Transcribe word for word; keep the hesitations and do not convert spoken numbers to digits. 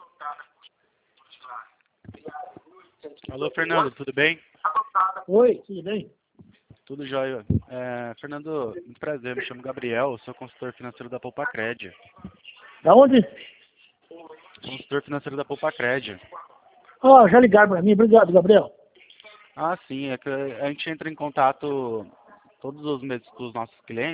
Alô, Fernando, tudo bem? Oi, tudo bem? Tudo jóia. É, Fernando, muito prazer, me chamo Gabriel, sou consultor financeiro da Poupacred. Da onde? Consultor financeiro da Poupacred. Ah, já ligaram para mim. Obrigado, Gabriel. Ah, sim, é que a gente entra em contato todos os meses com os nossos clientes.